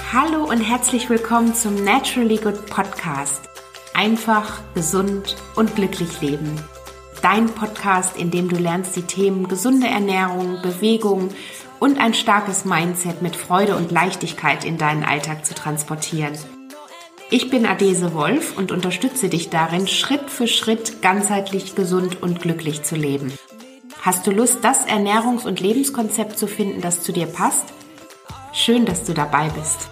Hallo und herzlich willkommen zum Naturally Good Podcast. Einfach, gesund und glücklich leben. Dein Podcast, in dem du lernst, die Themen gesunde Ernährung, Bewegung und ein starkes Mindset mit Freude und Leichtigkeit in deinen Alltag zu transportieren. Ich bin Adese Wolf und unterstütze dich darin, Schritt für Schritt ganzheitlich gesund und glücklich zu leben. Hast du Lust, das Ernährungs- und Lebenskonzept zu finden, das zu dir passt? Schön, dass du dabei bist.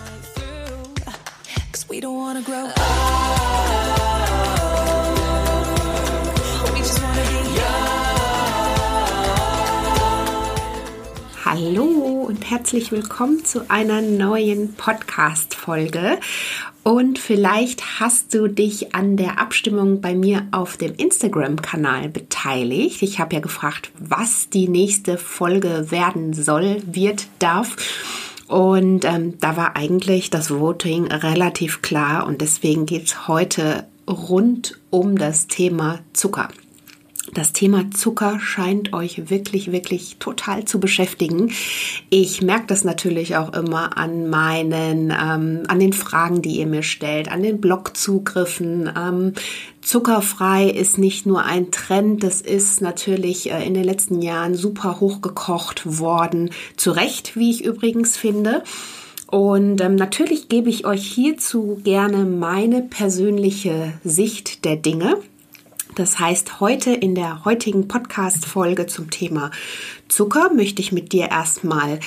Hallo und herzlich willkommen zu einer neuen Podcast-Folge. Und vielleicht hast du dich an der Abstimmung bei mir auf dem Instagram-Kanal beteiligt. Ich habe ja gefragt, was die nächste Folge werden soll, darf. Und da war eigentlich das Voting relativ klar und deswegen geht es heute rund um das Thema Zucker. Das Thema Zucker scheint euch wirklich, wirklich total zu beschäftigen. Ich merke das natürlich auch immer an an den Fragen, die ihr mir stellt, an den Blogzugriffen. Zuckerfrei ist nicht nur ein Trend, das ist natürlich in den letzten Jahren super hochgekocht worden. Zu Recht, wie ich übrigens finde. Und natürlich gebe ich euch hierzu gerne meine persönliche Sicht der Dinge. Das heißt, heute in der heutigen Podcast-Folge zum Thema Zucker möchte ich mit dir erstmal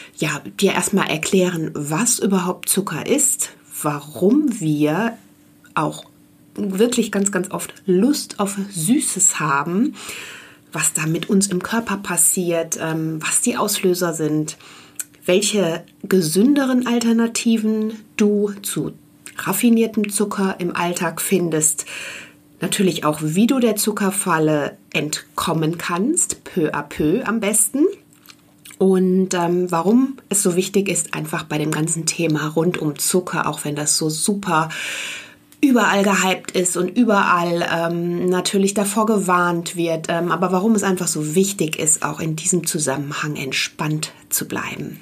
erklären, was überhaupt Zucker ist, warum wir auch wirklich ganz, ganz oft Lust auf Süßes haben, was da mit uns im Körper passiert, was die Auslöser sind, welche gesünderen Alternativen du zu raffiniertem Zucker im Alltag findest. Natürlich auch, wie du der Zuckerfalle entkommen kannst, peu à peu am besten. Und warum es so wichtig ist, einfach bei dem ganzen Thema rund um Zucker, auch wenn das so super überall gehypt ist und überall natürlich davor gewarnt wird, aber warum es einfach so wichtig ist, auch in diesem Zusammenhang entspannt zu bleiben.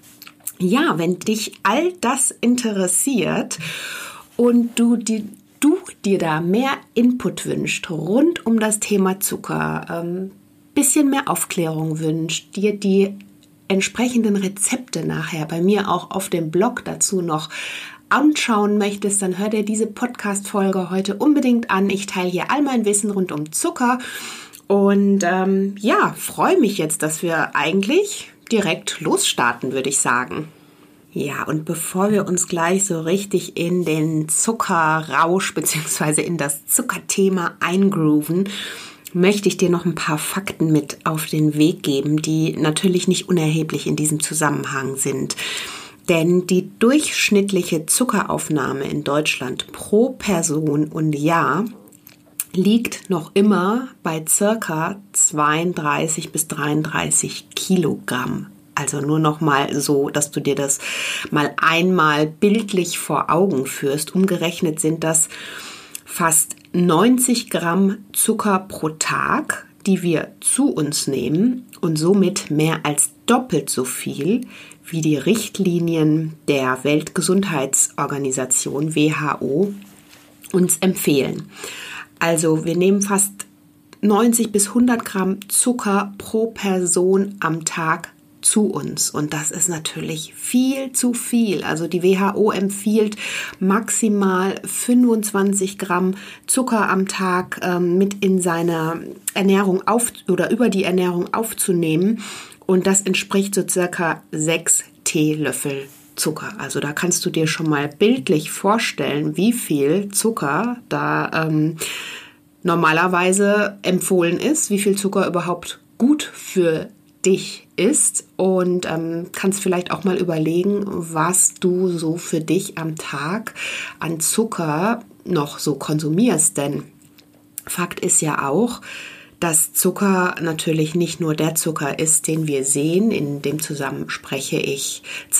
Ja, wenn dich all das interessiert und du dir da mehr Input wünscht rund um das Thema Zucker, bisschen mehr Aufklärung wünscht, dir die entsprechenden Rezepte nachher bei mir auch auf dem Blog dazu noch anschauen möchtest, dann hör dir diese Podcast-Folge heute unbedingt an. Ich teile hier all mein Wissen rund um Zucker und freue mich jetzt, dass wir eigentlich direkt losstarten, würde ich sagen. Ja, und bevor wir uns gleich so richtig in den Zuckerrausch bzw. in das Zuckerthema eingrooven, möchte ich dir noch ein paar Fakten mit auf den Weg geben, die natürlich nicht unerheblich in diesem Zusammenhang sind. Denn die durchschnittliche Zuckeraufnahme in Deutschland pro Person und Jahr liegt noch immer bei circa 32 bis 33 Kilogramm. Also nur noch mal so, dass du dir das mal einmal bildlich vor Augen führst. Umgerechnet sind das fast 90 Gramm Zucker pro Tag, die wir zu uns nehmen und somit mehr als doppelt so viel, wie die Richtlinien der Weltgesundheitsorganisation WHO uns empfehlen. Also wir nehmen fast 90 bis 100 Gramm Zucker pro Person am Tag zu uns. Und das ist natürlich viel zu viel. Also die WHO empfiehlt maximal 25 Gramm Zucker am Tag mit in seiner Ernährung über die Ernährung aufzunehmen. Und das entspricht so circa 6 Teelöffel Zucker. Also da kannst du dir schon mal bildlich vorstellen, wie viel Zucker da normalerweise empfohlen ist, wie viel Zucker überhaupt gut für dich ist und kannst vielleicht auch mal überlegen, was du so für dich am Tag an Zucker noch so konsumierst. Denn Fakt ist ja auch, dass Zucker natürlich nicht nur der Zucker ist, den wir sehen. In dem Zusammenhang spreche ich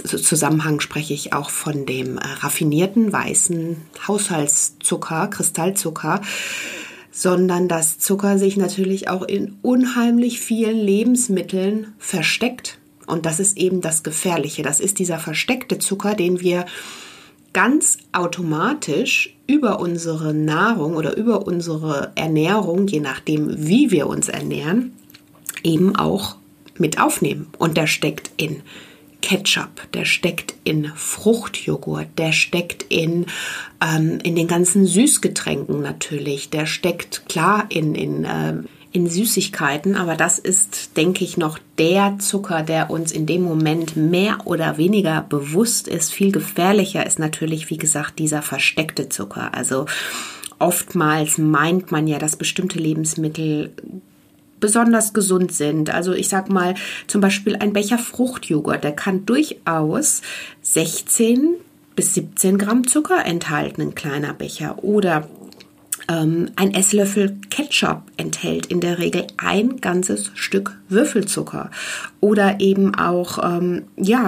auch von dem raffinierten weißen Haushaltszucker, Kristallzucker, sondern dass Zucker sich natürlich auch in unheimlich vielen Lebensmitteln versteckt. Und das ist eben das Gefährliche. Das ist dieser versteckte Zucker, den wir ganz automatisch über unsere Nahrung oder über unsere Ernährung, je nachdem, wie wir uns ernähren, eben auch mit aufnehmen. Und der steckt in Ketchup, der steckt in Fruchtjoghurt, der steckt in den ganzen Süßgetränken natürlich, der steckt klar in Süßigkeiten, aber das ist, denke ich, noch der Zucker, der uns in dem Moment mehr oder weniger bewusst ist. Viel gefährlicher ist natürlich, wie gesagt, dieser versteckte Zucker. Also oftmals meint man ja, dass bestimmte Lebensmittel besonders gesund sind. Also ich sag mal, zum Beispiel ein Becher Fruchtjoghurt, der kann durchaus 16 bis 17 Gramm Zucker enthalten, ein kleiner Becher. Oder ein Esslöffel Ketchup enthält in der Regel ein ganzes Stück Würfelzucker. Oder eben auch ein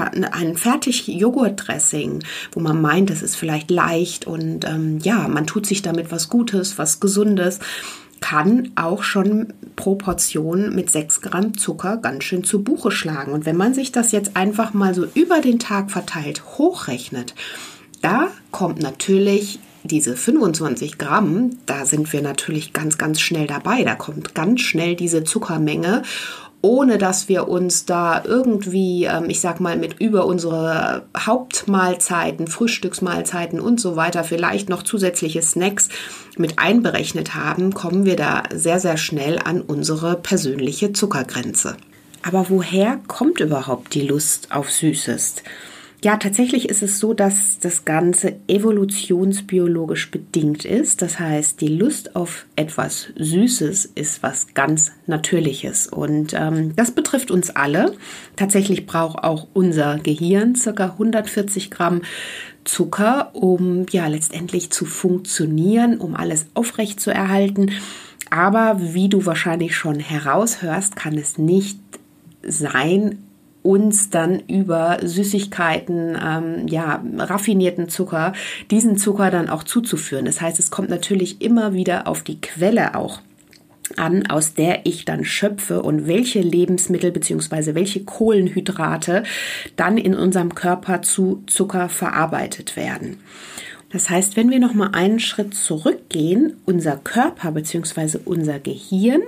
Fertig-Joghurt-Dressing, wo man meint, das ist vielleicht leicht und man tut sich damit was Gutes, was Gesundes, kann auch schon pro Portion mit 6 Gramm Zucker ganz schön zu Buche schlagen. Und wenn man sich das jetzt einfach mal so über den Tag verteilt hochrechnet, da kommt natürlich diese 25 Gramm, da sind wir natürlich ganz, ganz schnell dabei. Da kommt ganz schnell diese Zuckermenge, ohne dass wir uns da irgendwie, mit über unsere Hauptmahlzeiten, Frühstücksmahlzeiten und so weiter, vielleicht noch zusätzliche Snacks mit einberechnet haben, kommen wir da sehr, sehr schnell an unsere persönliche Zuckergrenze. Aber woher kommt überhaupt die Lust auf Süßes? Ja, tatsächlich ist es so, dass das Ganze evolutionsbiologisch bedingt ist. Das heißt, die Lust auf etwas Süßes ist was ganz Natürliches. Und das betrifft uns alle. Tatsächlich braucht auch unser Gehirn ca. 140 Gramm Zucker, um letztendlich zu funktionieren, um alles aufrecht zu erhalten. Aber wie du wahrscheinlich schon heraushörst, kann es nicht sein, uns dann über Süßigkeiten, raffinierten Zucker, diesen Zucker dann auch zuzuführen. Das heißt, es kommt natürlich immer wieder auf die Quelle auch an, aus der ich dann schöpfe und welche Lebensmittel bzw. welche Kohlenhydrate dann in unserem Körper zu Zucker verarbeitet werden. Das heißt, wenn wir noch mal einen Schritt zurückgehen, unser Körper bzw. unser Gehirn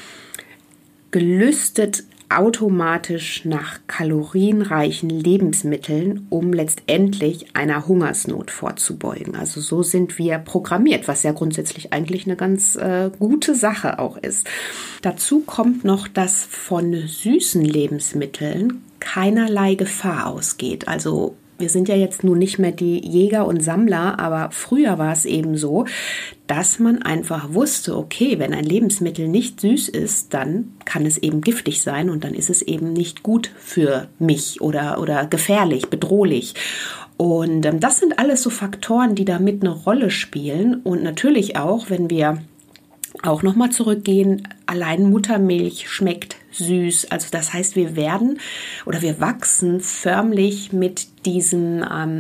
gelüstet automatisch nach kalorienreichen Lebensmitteln, um letztendlich einer Hungersnot vorzubeugen. Also so sind wir programmiert, was ja grundsätzlich eigentlich eine ganz gute Sache auch ist. Dazu kommt noch, dass von süßen Lebensmitteln keinerlei Gefahr ausgeht. Also wir sind ja jetzt nun nicht mehr die Jäger und Sammler, aber früher war es eben so, dass man einfach wusste, okay, wenn ein Lebensmittel nicht süß ist, dann kann es eben giftig sein und dann ist es eben nicht gut für mich oder gefährlich, bedrohlich. Und das sind alles so Faktoren, die damit eine Rolle spielen. Und natürlich auch, wenn wir auch nochmal zurückgehen, allein Muttermilch schmeckt süß. Also das heißt, wir wachsen förmlich mit diesem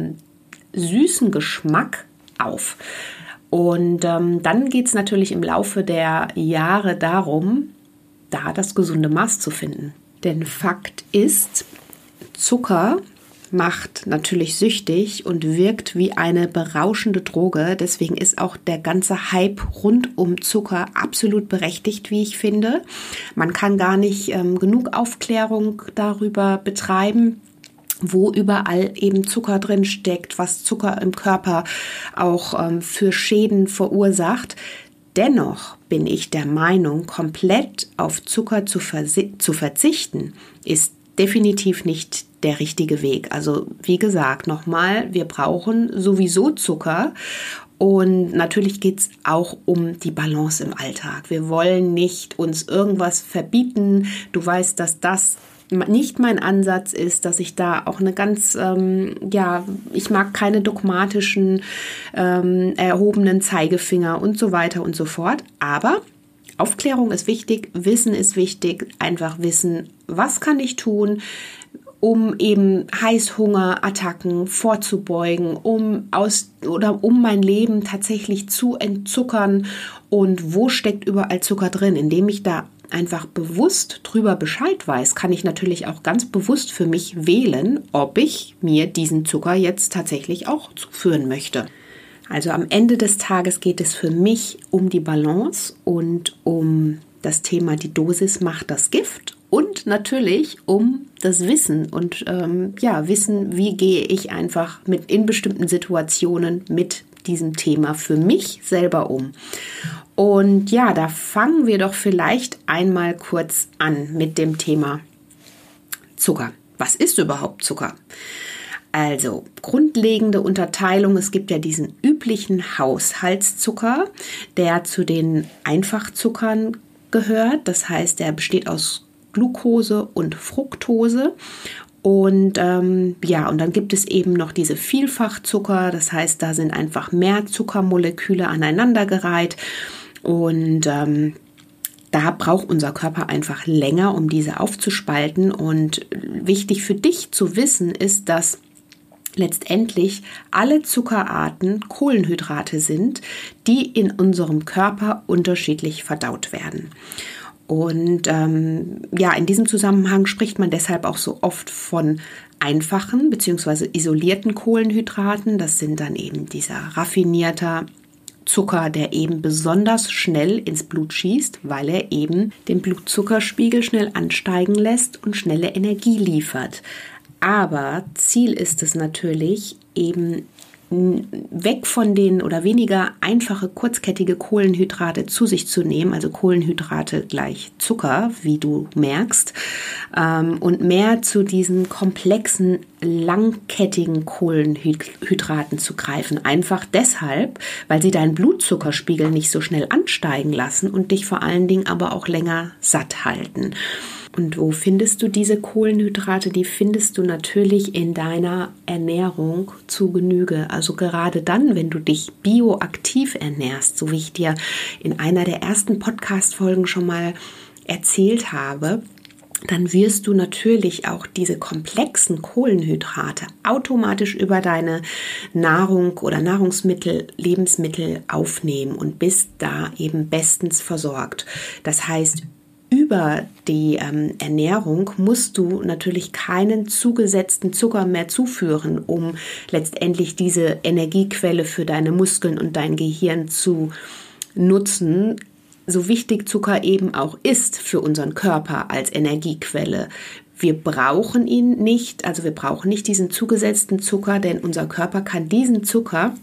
süßen Geschmack auf. Und dann geht es natürlich im Laufe der Jahre darum, da das gesunde Maß zu finden. Denn Fakt ist, Zucker macht natürlich süchtig und wirkt wie eine berauschende Droge. Deswegen ist auch der ganze Hype rund um Zucker absolut berechtigt, wie ich finde. Man kann gar nicht genug Aufklärung darüber betreiben, wo überall eben Zucker drin steckt, was Zucker im Körper auch für Schäden verursacht. Dennoch bin ich der Meinung, komplett auf Zucker zu verzichten, ist definitiv nicht der richtige Weg. Also wie gesagt, nochmal, wir brauchen sowieso Zucker und natürlich geht es auch um die Balance im Alltag. Wir wollen nicht uns irgendwas verbieten. Du weißt, dass das nicht mein Ansatz ist, dass ich da auch eine ganz, ich mag keine dogmatischen, erhobenen Zeigefinger und so weiter und so fort. Aber Aufklärung ist wichtig, Wissen ist wichtig, einfach wissen, was kann ich tun, um eben Heißhungerattacken vorzubeugen, um mein Leben tatsächlich zu entzuckern und wo steckt überall Zucker drin, indem ich da einfach bewusst drüber Bescheid weiß, kann ich natürlich auch ganz bewusst für mich wählen, ob ich mir diesen Zucker jetzt tatsächlich auch zuführen möchte. Also am Ende des Tages geht es für mich um die Balance und um das Thema, die Dosis macht das Gift und natürlich um das Wissen und Wissen, wie gehe ich einfach in bestimmten Situationen mit diesem Thema für mich selber um. Und ja, da fangen wir doch vielleicht einmal kurz an mit dem Thema Zucker. Was ist überhaupt Zucker? Also, grundlegende Unterteilung, es gibt ja diesen üblichen Haushaltszucker, der zu den Einfachzuckern gehört. Das heißt, der besteht aus Glucose und Fructose. Und und dann gibt es eben noch diese Vielfachzucker, das heißt, da sind einfach mehr Zuckermoleküle aneinandergereiht und da braucht unser Körper einfach länger, um diese aufzuspalten. Und wichtig für dich zu wissen ist, dass letztendlich alle Zuckerarten Kohlenhydrate sind, die in unserem Körper unterschiedlich verdaut werden. Und in diesem Zusammenhang spricht man deshalb auch so oft von einfachen bzw. isolierten Kohlenhydraten. Das sind dann eben dieser raffinierte Zucker, der eben besonders schnell ins Blut schießt, weil er eben den Blutzuckerspiegel schnell ansteigen lässt und schnelle Energie liefert. Aber Ziel ist es natürlich eben weg von den oder weniger einfache, kurzkettige Kohlenhydrate zu sich zu nehmen, also Kohlenhydrate gleich Zucker, wie du merkst, und mehr zu diesen komplexen, langkettigen Kohlenhydraten zu greifen. Einfach deshalb, weil sie deinen Blutzuckerspiegel nicht so schnell ansteigen lassen und dich vor allen Dingen aber auch länger satt halten. Und wo findest du diese Kohlenhydrate? Die findest du natürlich in deiner Ernährung zu Genüge. Also gerade dann, wenn du dich bioaktiv ernährst, so wie ich dir in einer der ersten Podcast-Folgen schon mal erzählt habe, dann wirst du natürlich auch diese komplexen Kohlenhydrate automatisch über deine Nahrung oder Nahrungsmittel, Lebensmittel aufnehmen und bist da eben bestens versorgt. Das heißt, über die Ernährung musst du natürlich keinen zugesetzten Zucker mehr zuführen, um letztendlich diese Energiequelle für deine Muskeln und dein Gehirn zu nutzen. So wichtig Zucker eben auch ist für unseren Körper als Energiequelle. Wir brauchen ihn nicht, also wir brauchen nicht diesen zugesetzten Zucker, denn unser Körper kann diesen Zucker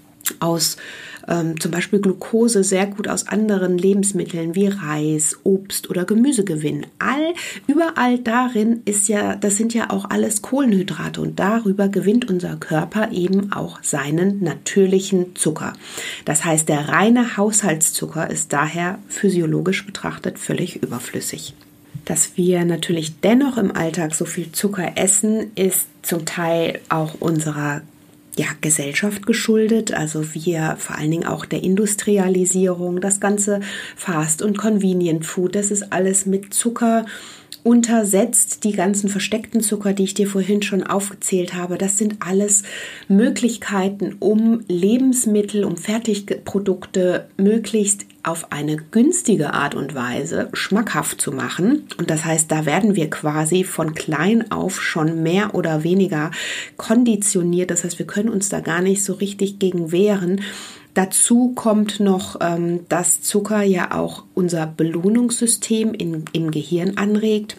aus zum Beispiel Glucose sehr gut aus anderen Lebensmitteln wie Reis, Obst oder Gemüse gewinnen. Überall darin das sind ja auch alles Kohlenhydrate und darüber gewinnt unser Körper eben auch seinen natürlichen Zucker. Das heißt, der reine Haushaltszucker ist daher physiologisch betrachtet völlig überflüssig. Dass wir natürlich dennoch im Alltag so viel Zucker essen, ist zum Teil auch unserer Gesellschaft geschuldet, also wir vor allen Dingen auch der Industrialisierung, das ganze Fast- und Convenient Food, das ist alles mit Zucker untersetzt. Die ganzen versteckten Zucker, die ich dir vorhin schon aufgezählt habe, das sind alles Möglichkeiten, um Lebensmittel, um Fertigprodukte möglichst auf eine günstige Art und Weise schmackhaft zu machen. Und das heißt, da werden wir quasi von klein auf schon mehr oder weniger konditioniert. Das heißt, wir können uns da gar nicht so richtig gegen wehren. Dazu kommt noch, dass Zucker ja auch unser Belohnungssystem im Gehirn anregt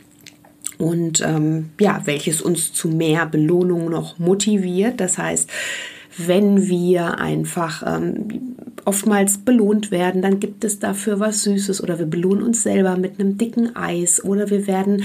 und welches uns zu mehr Belohnung noch motiviert. Das heißt, wenn wir einfach oftmals belohnt werden, dann gibt es dafür was Süßes oder wir belohnen uns selber mit einem dicken Eis oder wir werden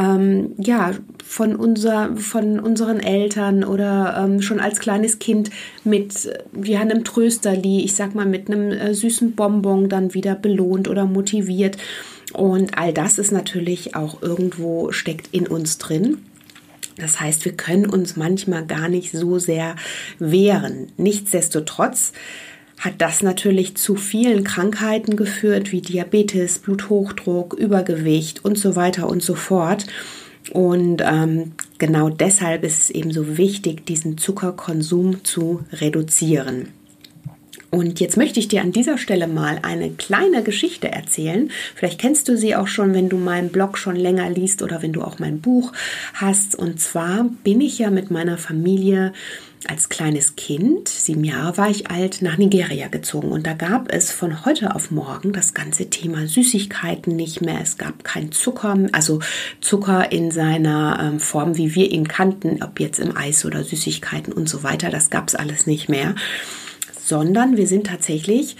von unseren Eltern oder schon als kleines Kind mit einem Trösterli, ich sag mal mit einem süßen Bonbon dann wieder belohnt oder motiviert. Und all das ist natürlich auch irgendwo steckt in uns drin. Das heißt, wir können uns manchmal gar nicht so sehr wehren. Nichtsdestotrotz hat das natürlich zu vielen Krankheiten geführt, wie Diabetes, Bluthochdruck, Übergewicht und so weiter und so fort. Und genau deshalb ist es eben so wichtig, diesen Zuckerkonsum zu reduzieren. Und jetzt möchte ich dir an dieser Stelle mal eine kleine Geschichte erzählen. Vielleicht kennst du sie auch schon, wenn du meinen Blog schon länger liest oder wenn du auch mein Buch hast. Und zwar bin ich ja mit meiner Familie als kleines Kind, 7 Jahre war ich alt, nach Nigeria gezogen. Und da gab es von heute auf morgen das ganze Thema Süßigkeiten nicht mehr. Es gab kein Zucker, also Zucker in seiner Form, wie wir ihn kannten, ob jetzt im Eis oder Süßigkeiten und so weiter. Das gab es alles nicht mehr. Sondern wir sind tatsächlich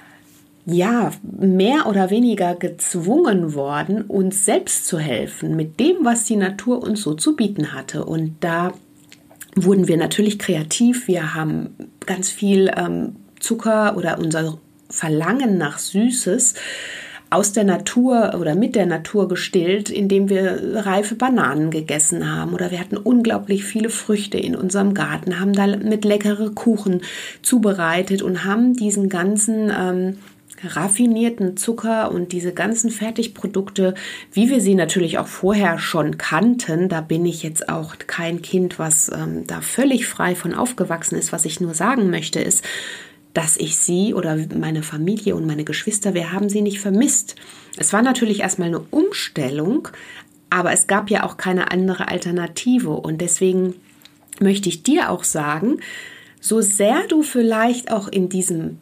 mehr oder weniger gezwungen worden, uns selbst zu helfen mit dem, was die Natur uns so zu bieten hatte. Und da wurden wir natürlich kreativ. Wir haben ganz viel Zucker oder unser Verlangen nach Süßes aus der Natur oder mit der Natur gestillt, indem wir reife Bananen gegessen haben, oder wir hatten unglaublich viele Früchte in unserem Garten, haben damit leckere Kuchen zubereitet und haben diesen ganzen raffinierten Zucker und diese ganzen Fertigprodukte, wie wir sie natürlich auch vorher schon kannten, da bin ich jetzt auch kein Kind, was da völlig frei von aufgewachsen ist. Was ich nur sagen möchte, ist, dass ich sie oder meine Familie und meine Geschwister, wir haben sie nicht vermisst. Es war natürlich erstmal eine Umstellung, aber es gab ja auch keine andere Alternative. Und deswegen möchte ich dir auch sagen, so sehr du vielleicht auch in diesem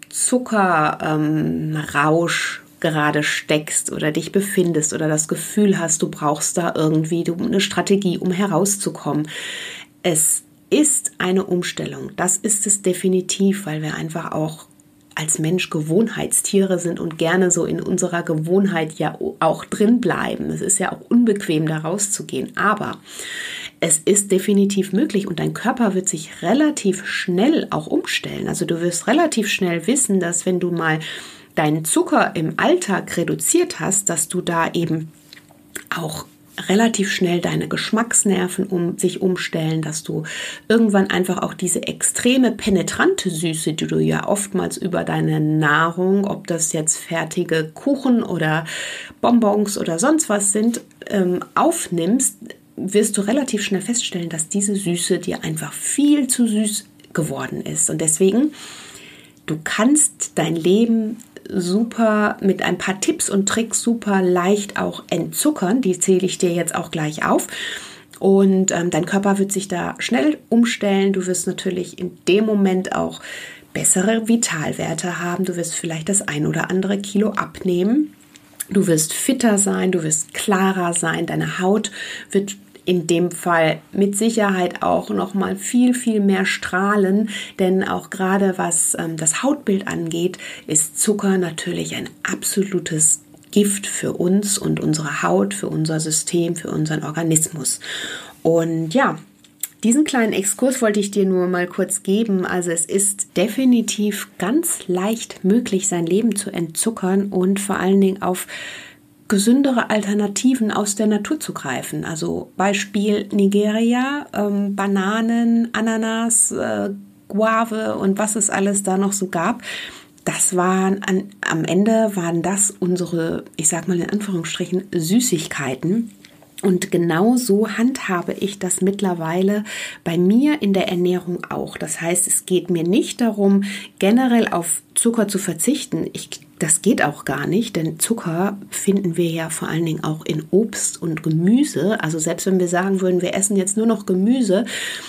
Zuckerrausch gerade steckst oder dich befindest oder das Gefühl hast, du brauchst da irgendwie eine Strategie, um herauszukommen, es ist eine Umstellung. Das ist es definitiv, weil wir einfach auch als Mensch Gewohnheitstiere sind und gerne so in unserer Gewohnheit ja auch drin bleiben. Es ist ja auch unbequem, da rauszugehen. Aber es ist definitiv möglich und dein Körper wird sich relativ schnell auch umstellen. Also du wirst relativ schnell wissen, dass wenn du mal deinen Zucker im Alltag reduziert hast, dass du da eben auch relativ schnell deine Geschmacksnerven sich umstellen, dass du irgendwann einfach auch diese extreme penetrante Süße, die du ja oftmals über deine Nahrung, ob das jetzt fertige Kuchen oder Bonbons oder sonst was sind, aufnimmst, wirst du relativ schnell feststellen, dass diese Süße dir einfach viel zu süß geworden ist. Und deswegen, du kannst dein Leben super mit ein paar Tipps und Tricks super leicht auch entzuckern. Die zähle ich dir jetzt auch gleich auf. Und dein Körper wird sich da schnell umstellen. Du wirst natürlich in dem Moment auch bessere Vitalwerte haben. Du wirst vielleicht das 1 oder andere Kilo abnehmen. Du wirst fitter sein, du wirst klarer sein. Deine Haut wird in dem Fall mit Sicherheit auch noch mal viel, viel mehr strahlen, denn auch gerade was das Hautbild angeht, ist Zucker natürlich ein absolutes Gift für uns und unsere Haut, für unser System, für unseren Organismus. Und ja, diesen kleinen Exkurs wollte ich dir nur mal kurz geben. Also es ist definitiv ganz leicht möglich, sein Leben zu entzuckern und vor allen Dingen auf gesündere Alternativen aus der Natur zu greifen. Also Beispiel Nigeria, Bananen, Ananas, Guave und was es alles da noch so gab. Das waren am Ende waren das unsere, ich sag mal in Anführungsstrichen, Süßigkeiten. Und genau so handhabe ich das mittlerweile bei mir in der Ernährung auch. Das heißt, es geht mir nicht darum, generell auf Zucker zu verzichten. Das geht auch gar nicht, denn Zucker finden wir ja vor allen Dingen auch in Obst und Gemüse. Also selbst wenn wir sagen würden, wir essen jetzt nur noch Gemüse,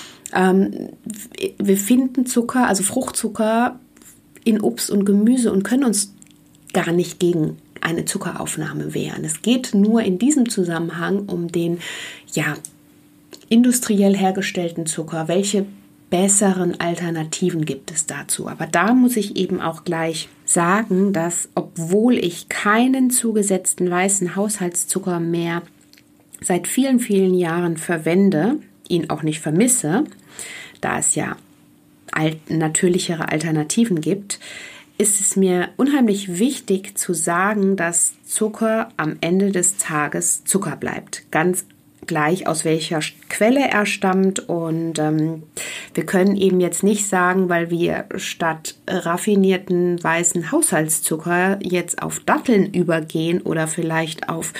wir finden Zucker, also Fruchtzucker in Obst und Gemüse und können uns gar nicht gegen eine Zuckeraufnahme wehren. Es geht nur in diesem Zusammenhang um den industriell hergestellten Zucker. Welche besseren Alternativen gibt es dazu? Aber da muss ich eben auch gleich sagen, dass obwohl ich keinen zugesetzten weißen Haushaltszucker mehr seit vielen, vielen Jahren verwende, ihn auch nicht vermisse, da es ja natürlichere Alternativen gibt, ist es mir unheimlich wichtig zu sagen, dass Zucker am Ende des Tages Zucker bleibt. Ganz gleich, aus welcher Quelle er stammt. Und wir können eben jetzt nicht sagen, weil wir statt raffinierten weißen Haushaltszucker jetzt auf Datteln übergehen oder vielleicht auf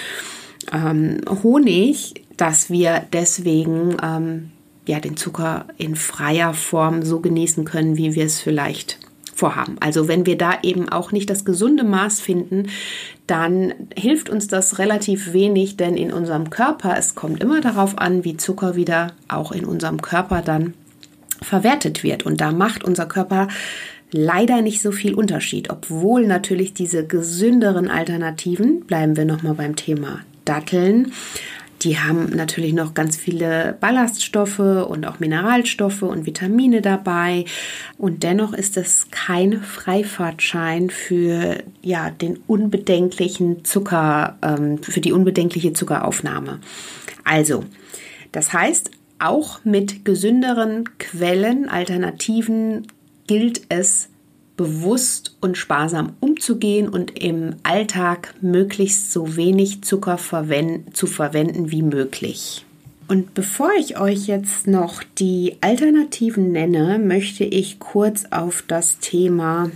Honig, dass wir deswegen den Zucker in freier Form so genießen können, wie wir es vielleicht vorhaben. Also wenn wir da eben auch nicht das gesunde Maß finden, dann hilft uns das relativ wenig, denn in unserem Körper, es kommt immer darauf an, wie Zucker wieder auch in unserem Körper dann verwertet wird. Und da macht unser Körper leider nicht so viel Unterschied, obwohl natürlich diese gesünderen Alternativen, bleiben wir nochmal beim Thema Datteln, die haben natürlich noch ganz viele Ballaststoffe und auch Mineralstoffe und Vitamine dabei. Und dennoch ist es kein Freifahrtschein für den unbedenklichen Zucker, für die unbedenkliche Zuckeraufnahme. Also, das heißt, auch mit gesünderen Quellen, Alternativen gilt es, bewusst und sparsam umzugehen und im Alltag möglichst so wenig Zucker zu verwenden wie möglich. Und bevor ich euch jetzt noch die Alternativen nenne, möchte ich kurz auf das Thema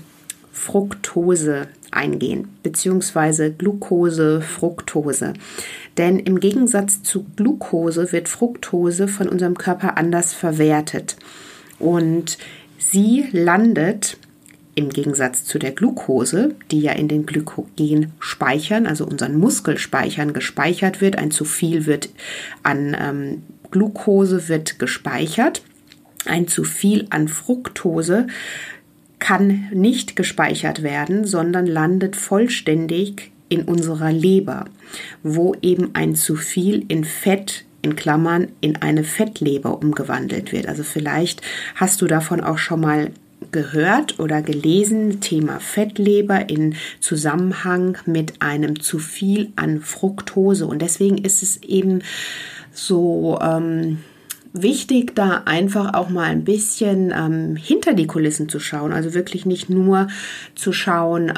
Fructose eingehen, beziehungsweise Glucose, Fructose. Denn im Gegensatz zu Glucose wird Fructose von unserem Körper anders verwertet. Und sie landet im Gegensatz zu der Glucose, die ja in den Glykogenspeichern, also unseren Muskelspeichern, gespeichert wird. Ein zu viel wird an Glucose wird gespeichert. Ein zu viel an Fructose kann nicht gespeichert werden, sondern landet vollständig in unserer Leber, wo eben ein zu viel in Fett, in Klammern, in eine Fettleber umgewandelt wird. Also vielleicht hast du davon auch schon mal gehört oder gelesen, Thema Fettleber in Zusammenhang mit einem zu viel an Fructose. Und deswegen ist es eben so wichtig, da einfach auch mal ein bisschen hinter die Kulissen zu schauen. Also wirklich nicht nur zu schauen,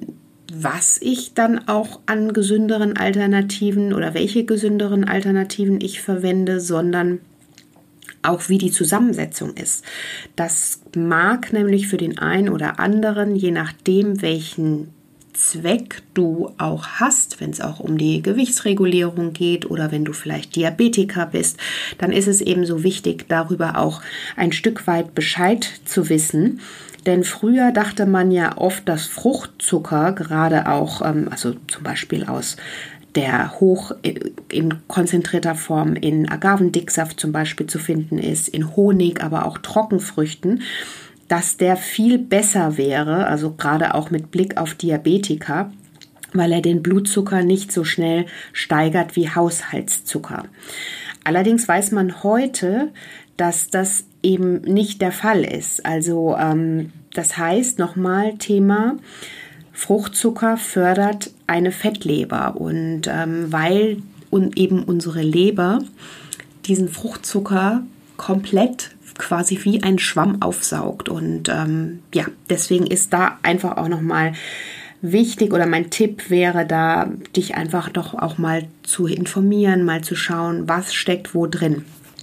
was ich dann auch an gesünderen Alternativen oder welche gesünderen Alternativen ich verwende, sondern auch wie die Zusammensetzung ist. Das mag nämlich für den einen oder anderen, je nachdem, welchen Zweck du auch hast, wenn es auch um die Gewichtsregulierung geht oder wenn du vielleicht Diabetiker bist, dann ist es eben so wichtig, darüber auch ein Stück weit Bescheid zu wissen. Denn früher dachte man ja oft, dass Fruchtzucker gerade auch, also zum Beispiel aus der hoch in konzentrierter Form in Agavendicksaft zum Beispiel zu finden ist, in Honig, aber auch Trockenfrüchten, dass der viel besser wäre, also gerade auch mit Blick auf Diabetiker, weil er den Blutzucker nicht so schnell steigert wie Haushaltszucker. Allerdings weiß man heute, dass das eben nicht der Fall ist. Also das heißt nochmal Thema, Fruchtzucker fördert eine Fettleber und weil eben unsere Leber diesen Fruchtzucker komplett quasi wie ein Schwamm aufsaugt und deswegen ist da einfach auch nochmal wichtig oder mein Tipp wäre da, dich einfach doch auch mal zu informieren, mal zu schauen, was steckt wo drin.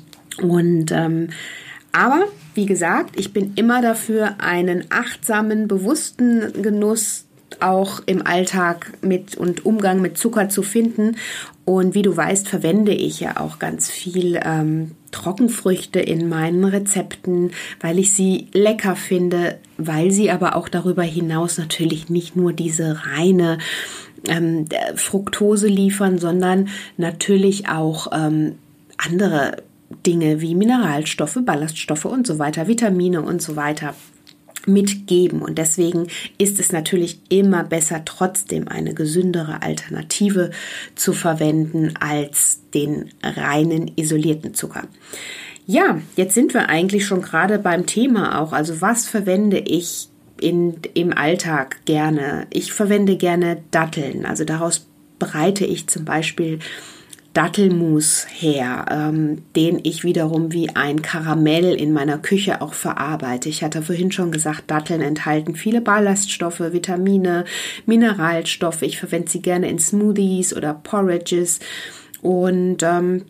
Und aber wie gesagt, ich bin immer dafür, einen achtsamen, bewussten Genuss auch im Alltag mit und Umgang mit Zucker zu finden. Und wie du weißt, verwende ich ja auch ganz viel Trockenfrüchte in meinen Rezepten, weil ich sie lecker finde, weil sie aber auch darüber hinaus natürlich nicht nur diese reine Fructose liefern, sondern natürlich auch andere Dinge wie Mineralstoffe, Ballaststoffe und so weiter, Vitamine und so weiter mitgeben. Und deswegen ist es natürlich immer besser, trotzdem eine gesündere Alternative zu verwenden als den reinen isolierten Zucker. Ja, jetzt sind wir eigentlich schon gerade beim Thema auch. Also was verwende ich im Alltag gerne? Ich verwende gerne Datteln. Also daraus bereite ich zum Beispiel Dattelmus her, den ich wiederum wie ein Karamell in meiner Küche auch verarbeite. Ich hatte vorhin schon gesagt, Datteln enthalten viele Ballaststoffe, Vitamine, Mineralstoffe. Ich verwende sie gerne in Smoothies oder Porridges. Und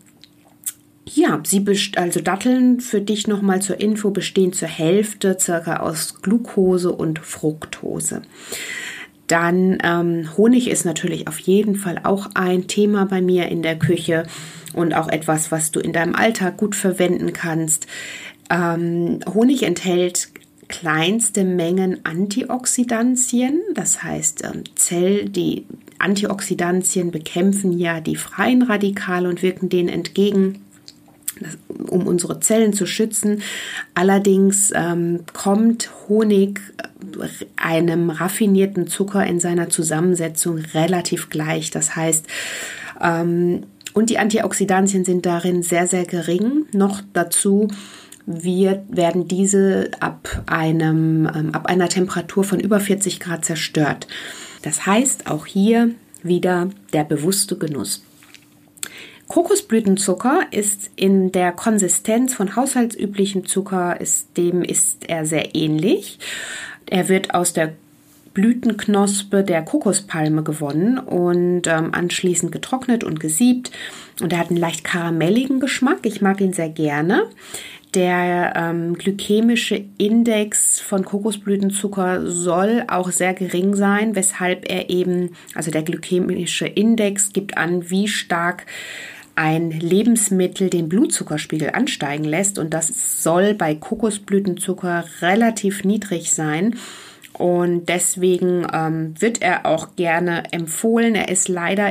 also Datteln für dich nochmal zur Info bestehen zur Hälfte circa aus Glucose und Fructose. Dann Honig ist natürlich auf jeden Fall auch ein Thema bei mir in der Küche und auch etwas, was du in deinem Alltag gut verwenden kannst. Honig enthält kleinste Mengen Antioxidantien. Das heißt, die Antioxidantien bekämpfen ja die freien Radikale und wirken denen entgegen, um unsere Zellen zu schützen. Allerdings kommt Honig einem raffinierten Zucker in seiner Zusammensetzung relativ gleich. Das heißt, und die Antioxidantien sind darin sehr, sehr gering. Noch dazu werden diese ab einer Temperatur von über 40 Grad zerstört. Das heißt, auch hier wieder der bewusste Genuss. Kokosblütenzucker ist in der Konsistenz von haushaltsüblichem Zucker, dem ist er sehr ähnlich. Er wird aus der Blütenknospe der Kokospalme gewonnen und anschließend getrocknet und gesiebt. Und er hat einen leicht karamelligen Geschmack. Ich mag ihn sehr gerne. Der glykämische Index von Kokosblütenzucker soll auch sehr gering sein, weshalb der glykämische Index gibt an, wie stark ein Lebensmittel den Blutzuckerspiegel ansteigen lässt. Und das soll bei Kokosblütenzucker relativ niedrig sein. Und deswegen wird er auch gerne empfohlen. Er ist leider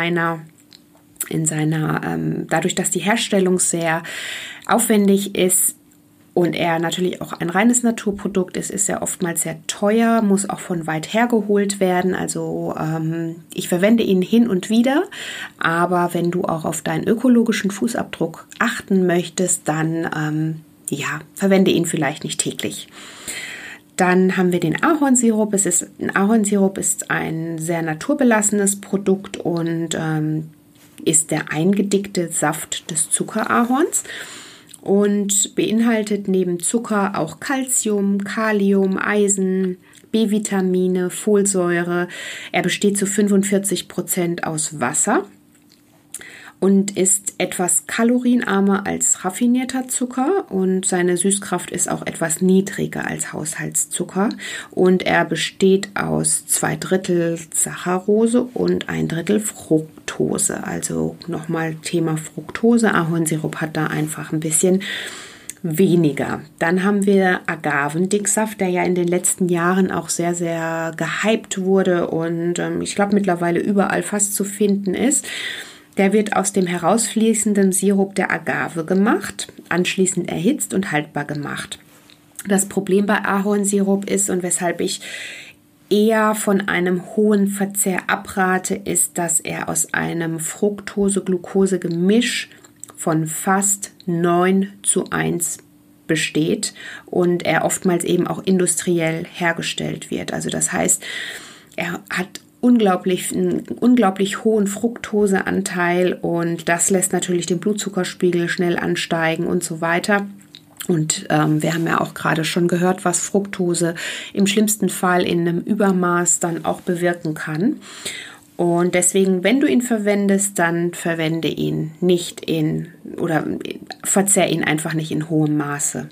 dadurch, dass die Herstellung sehr aufwendig ist und er natürlich auch ein reines Naturprodukt ist er oftmals sehr teuer, muss auch von weit her geholt werden. Also ich verwende ihn hin und wieder, aber wenn du auch auf deinen ökologischen Fußabdruck achten möchtest, dann verwende ihn vielleicht nicht täglich. Dann haben wir den Ahornsirup. Ahornsirup ist ein sehr naturbelassenes Produkt und ist der eingedickte Saft des Zuckerahorns und beinhaltet neben Zucker auch Calcium, Kalium, Eisen, B-Vitamine, Folsäure. Er besteht zu 45% aus Wasser und ist etwas kalorienarmer als raffinierter Zucker und seine Süßkraft ist auch etwas niedriger als Haushaltszucker und er besteht aus 2/3 Saccharose und 1/3 Fructose. Also nochmal Thema Fructose, Ahornsirup hat da einfach ein bisschen weniger. Dann haben wir Agavendicksaft, der ja in den letzten Jahren auch sehr, sehr gehypt wurde und ich glaube mittlerweile überall fast zu finden ist. Der wird aus dem herausfließenden Sirup der Agave gemacht, anschließend erhitzt und haltbar gemacht. Das Problem bei Ahornsirup ist und weshalb ich eher von einem hohen Verzehr abrate, ist, dass er aus einem Fructose-Glucose-Gemisch von fast 9:1 besteht und er oftmals eben auch industriell hergestellt wird. Also das heißt, er hat einen unglaublich hohen Fructoseanteil und das lässt natürlich den Blutzuckerspiegel schnell ansteigen und so weiter. Und wir haben ja auch gerade schon gehört, was Fructose im schlimmsten Fall in einem Übermaß dann auch bewirken kann. Und deswegen, wenn du ihn verwendest, dann verwende ihn verzehr ihn einfach nicht in hohem Maße.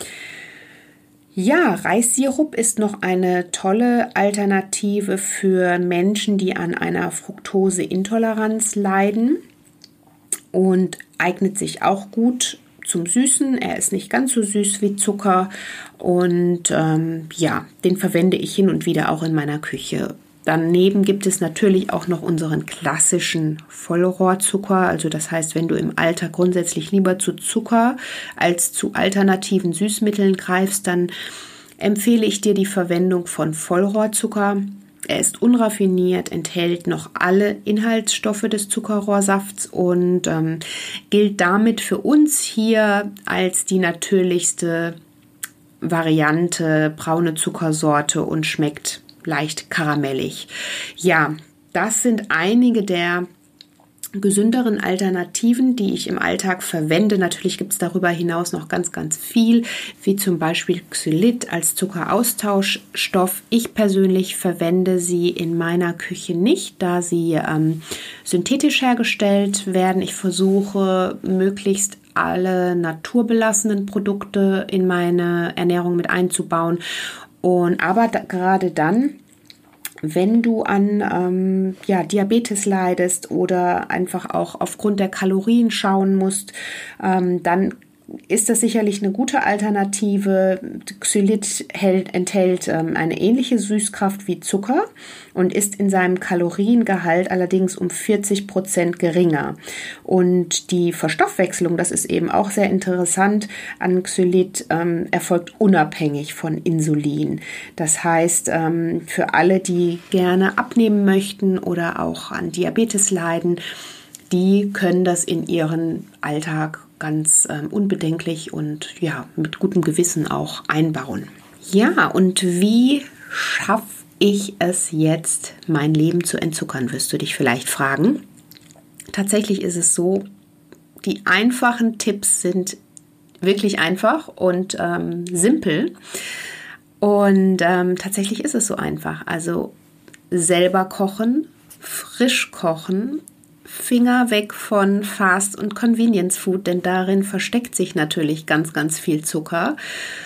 Ja, Reissirup ist noch eine tolle Alternative für Menschen, die an einer Fructoseintoleranz leiden und eignet sich auch gut zum Süßen. Er ist nicht ganz so süß wie Zucker und den verwende ich hin und wieder auch in meiner Küche. Daneben gibt es natürlich auch noch unseren klassischen Vollrohrzucker. Also das heißt, wenn du im Alltag grundsätzlich lieber zu Zucker als zu alternativen Süßmitteln greifst, dann empfehle ich dir die Verwendung von Vollrohrzucker. Er ist unraffiniert, enthält noch alle Inhaltsstoffe des Zuckerrohrsafts und gilt damit für uns hier als die natürlichste Variante, braune Zuckersorte und schmeckt leicht karamellig. Ja, das sind einige der gesünderen Alternativen, die ich im Alltag verwende. Natürlich gibt es darüber hinaus noch ganz, ganz viel, wie zum Beispiel Xylit als Zuckeraustauschstoff. Ich persönlich verwende sie in meiner Küche nicht, da sie synthetisch hergestellt werden. Ich versuche möglichst alle naturbelassenen Produkte in meine Ernährung mit einzubauen. Aber gerade dann, wenn du an Diabetes leidest oder einfach auch aufgrund der Kalorien schauen musst, dann ist das sicherlich eine gute Alternative. Xylit enthält eine ähnliche Süßkraft wie Zucker und ist in seinem Kaloriengehalt allerdings um 40% geringer. Und die Verstoffwechslung, das ist eben auch sehr interessant, an Xylit erfolgt unabhängig von Insulin. Das heißt, für alle, die gerne abnehmen möchten oder auch an Diabetes leiden, die können das in ihren Alltag ganz unbedenklich und ja, mit gutem Gewissen auch einbauen. Ja, und wie schaffe ich es jetzt, mein Leben zu entzuckern, wirst du dich vielleicht fragen. Tatsächlich ist es so, die einfachen Tipps sind wirklich einfach und simpel. Und tatsächlich ist es so einfach. Also selber kochen, frisch kochen, Finger weg von Fast- und Convenience-Food, denn darin versteckt sich natürlich ganz, ganz viel Zucker.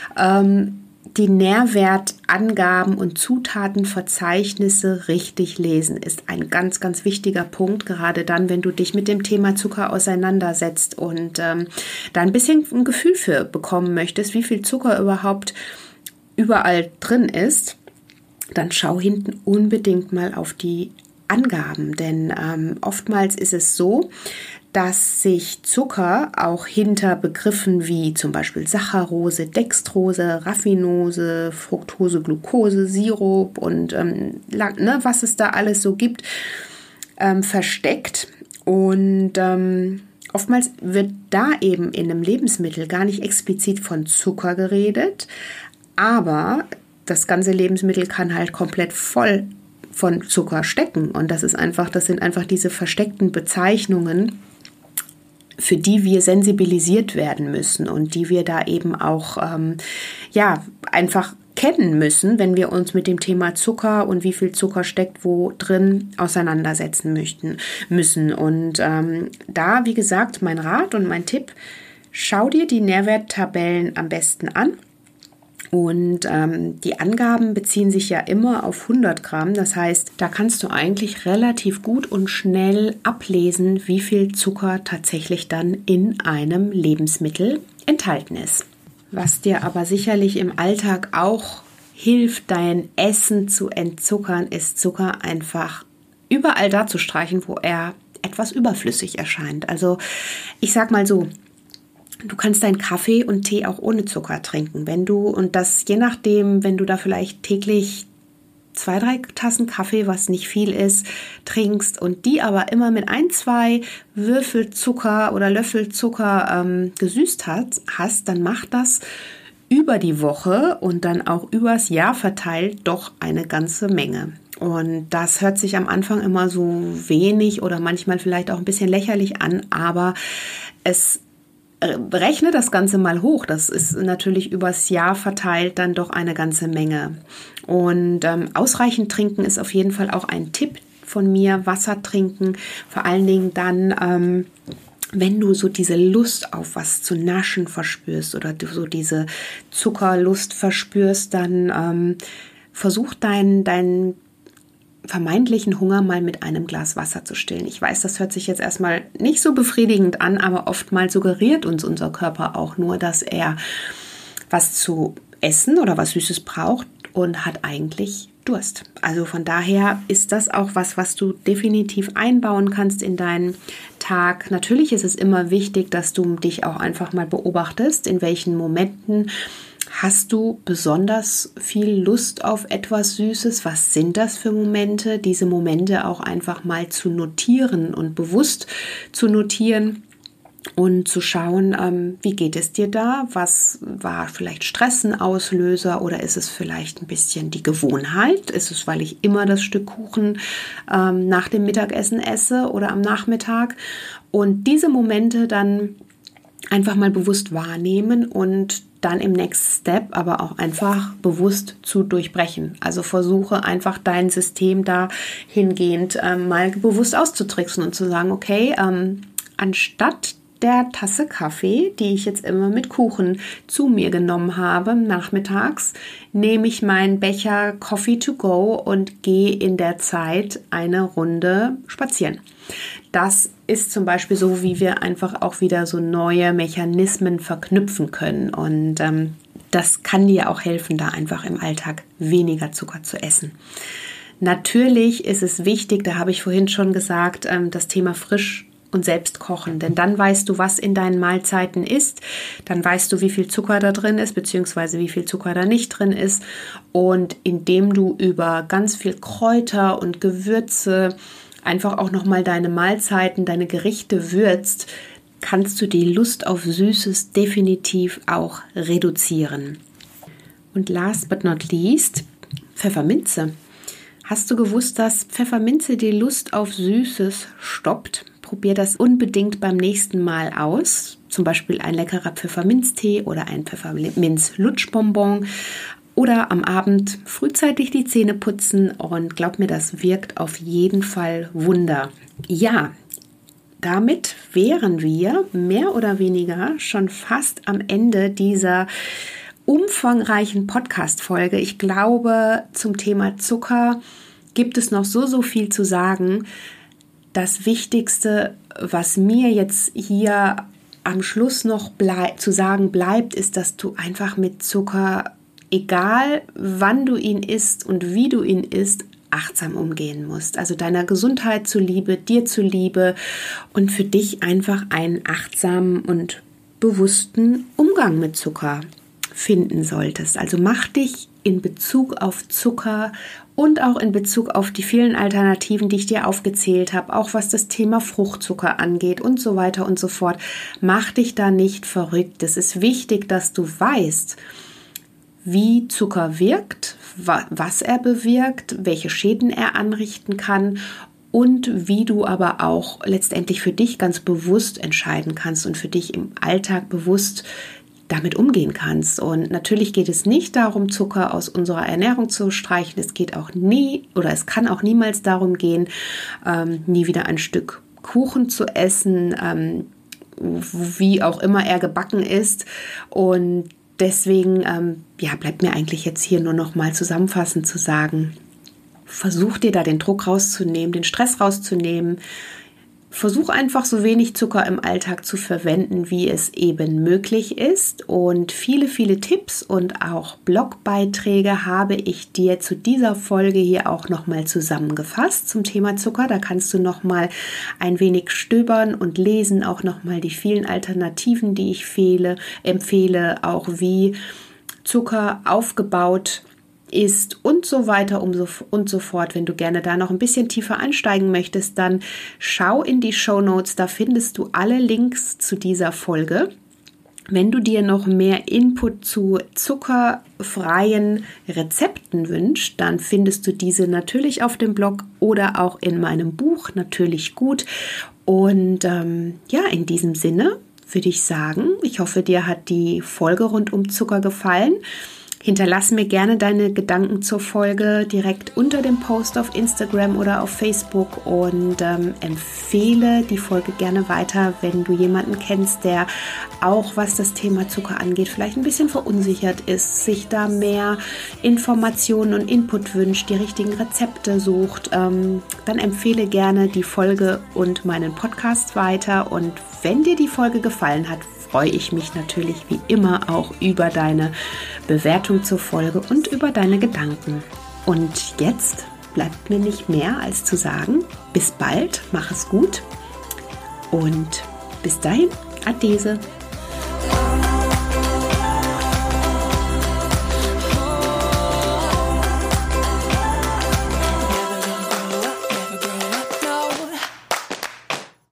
Die Nährwertangaben und Zutatenverzeichnisse richtig lesen ist ein ganz, ganz wichtiger Punkt, gerade dann, wenn du dich mit dem Thema Zucker auseinandersetzt und da ein bisschen ein Gefühl für bekommen möchtest, wie viel Zucker überhaupt überall drin ist, dann schau hinten unbedingt mal auf die Angaben, denn oftmals ist es so, dass sich Zucker auch hinter Begriffen wie zum Beispiel Saccharose, Dextrose, Raffinose, Fructose, Glucose, Sirup und was es da alles so gibt, versteckt. Und oftmals wird da eben in einem Lebensmittel gar nicht explizit von Zucker geredet, aber das ganze Lebensmittel kann halt komplett voll von Zucker stecken. Und das sind einfach diese versteckten Bezeichnungen, für die wir sensibilisiert werden müssen und die wir da eben auch einfach kennen müssen, wenn wir uns mit dem Thema Zucker und wie viel Zucker steckt wo drin auseinandersetzen müssen. Und da, wie gesagt, mein Rat und mein Tipp, schau dir die Nährwerttabellen am besten an. Und die Angaben beziehen sich ja immer auf 100 Gramm. Das heißt, da kannst du eigentlich relativ gut und schnell ablesen, wie viel Zucker tatsächlich dann in einem Lebensmittel enthalten ist. Was dir aber sicherlich im Alltag auch hilft, dein Essen zu entzuckern, ist Zucker einfach überall da zu streichen, wo er etwas überflüssig erscheint. Also ich sag mal so, du kannst deinen Kaffee und Tee auch ohne Zucker trinken. Und das je nachdem, wenn du da vielleicht täglich 2-3 Tassen Kaffee, was nicht viel ist, trinkst und die aber immer mit 1-2 Würfel Zucker oder Löffel Zucker gesüßt hast, dann macht das über die Woche und dann auch übers Jahr verteilt doch eine ganze Menge. Und das hört sich am Anfang immer so wenig oder manchmal vielleicht auch ein bisschen lächerlich an, aber rechne das Ganze mal hoch. Das ist natürlich übers Jahr verteilt dann doch eine ganze Menge. Und ausreichend trinken ist auf jeden Fall auch ein Tipp von mir. Wasser trinken, vor allen Dingen dann, wenn du so diese Lust auf was zu naschen verspürst oder du so diese Zuckerlust verspürst, dann versuch deinen vermeintlichen Hunger mal mit einem Glas Wasser zu stillen. Ich weiß, das hört sich jetzt erstmal nicht so befriedigend an, aber oftmals suggeriert uns unser Körper auch nur, dass er was zu essen oder was Süßes braucht und hat eigentlich Durst. Also von daher ist das auch was du definitiv einbauen kannst in deinen Tag. Natürlich ist es immer wichtig, dass du dich auch einfach mal beobachtest, in welchen Momenten hast du besonders viel Lust auf etwas Süßes? Was sind das für Momente? Diese Momente auch einfach mal zu notieren und bewusst zu notieren und zu schauen, wie geht es dir da? Was war vielleicht Stress ein Auslöser oder ist es vielleicht ein bisschen die Gewohnheit? Ist es, weil ich immer das Stück Kuchen nach dem Mittagessen esse oder am Nachmittag? Und diese Momente dann einfach mal bewusst wahrnehmen und dann im Next Step aber auch einfach bewusst zu durchbrechen. Also versuche einfach dein System dahingehend mal bewusst auszutricksen und zu sagen, okay, anstatt der Tasse Kaffee, die ich jetzt immer mit Kuchen zu mir genommen habe, nachmittags, nehme ich meinen Becher Coffee to go und gehe in der Zeit eine Runde spazieren. Das ist zum Beispiel so, wie wir einfach auch wieder so neue Mechanismen verknüpfen können. Und das kann dir auch helfen, da einfach im Alltag weniger Zucker zu essen. Natürlich ist es wichtig, da habe ich vorhin schon gesagt, das Thema frisch und selbst kochen, denn dann weißt du, was in deinen Mahlzeiten ist, dann weißt du, wie viel Zucker da drin ist, beziehungsweise wie viel Zucker da nicht drin ist, und indem du über ganz viel Kräuter und Gewürze einfach auch nochmal deine Mahlzeiten, deine Gerichte würzt, kannst du die Lust auf Süßes definitiv auch reduzieren. Und last but not least, Pfefferminze. Hast du gewusst, dass Pfefferminze die Lust auf Süßes stoppt? Probier das unbedingt beim nächsten Mal aus. Zum Beispiel ein leckerer Pfefferminztee oder ein Pfefferminz-Lutschbonbon. Oder am Abend frühzeitig die Zähne putzen, und glaub mir, das wirkt auf jeden Fall Wunder. Ja, damit wären wir mehr oder weniger schon fast am Ende dieser umfangreichen Podcast-Folge. Ich glaube, zum Thema Zucker gibt es noch so viel zu sagen. Das Wichtigste, was mir jetzt hier am Schluss noch zu sagen bleibt, ist, dass du einfach mit Zucker, egal wann du ihn isst und wie du ihn isst, achtsam umgehen musst. Also deiner Gesundheit zuliebe, dir zuliebe, und für dich einfach einen achtsamen und bewussten Umgang mit Zucker finden solltest. Also mach dich in Bezug auf Zucker und auch in Bezug auf die vielen Alternativen, die ich dir aufgezählt habe, auch was das Thema Fruchtzucker angeht und so weiter und so fort, mach dich da nicht verrückt. Es ist wichtig, dass du weißt, wie Zucker wirkt, was er bewirkt, welche Schäden er anrichten kann und wie du aber auch letztendlich für dich ganz bewusst entscheiden kannst und für dich im Alltag bewusst damit umgehen kannst. Und natürlich geht es nicht darum, Zucker aus unserer Ernährung zu streichen. Es geht auch nie, oder es kann auch niemals darum gehen, nie wieder ein Stück Kuchen zu essen, wie auch immer er gebacken ist. Und deswegen bleibt mir eigentlich jetzt hier nur noch mal zusammenfassend zu sagen, versuch dir da den Druck rauszunehmen, den Stress rauszunehmen. Versuch einfach so wenig Zucker im Alltag zu verwenden, wie es eben möglich ist. Und viele Tipps und auch Blogbeiträge habe ich dir zu dieser Folge hier auch nochmal zusammengefasst zum Thema Zucker. Da kannst du nochmal ein wenig stöbern und lesen, auch nochmal die vielen Alternativen, die ich empfehle, auch wie Zucker aufgebaut ist und so weiter und so fort. Wenn du gerne da noch ein bisschen tiefer einsteigen möchtest, dann schau in die Shownotes, da findest du alle Links zu dieser Folge. Wenn du dir noch mehr Input zu zuckerfreien Rezepten wünschst, dann findest du diese natürlich auf dem Blog oder auch in meinem Buch Natürlich gut. Und in diesem Sinne würde ich sagen, ich hoffe, dir hat die Folge rund um Zucker gefallen. Hinterlass mir gerne deine Gedanken zur Folge direkt unter dem Post auf Instagram oder auf Facebook und empfehle die Folge gerne weiter, wenn du jemanden kennst, der auch, was das Thema Zucker angeht, vielleicht ein bisschen verunsichert ist, sich da mehr Informationen und Input wünscht, die richtigen Rezepte sucht, dann empfehle gerne die Folge und meinen Podcast weiter. Und wenn dir die Folge gefallen hat, freue ich mich natürlich wie immer auch über deine Bewertung zur Folge und über deine Gedanken. Und jetzt bleibt mir nicht mehr als zu sagen, bis bald, mach es gut und bis dahin, Adese.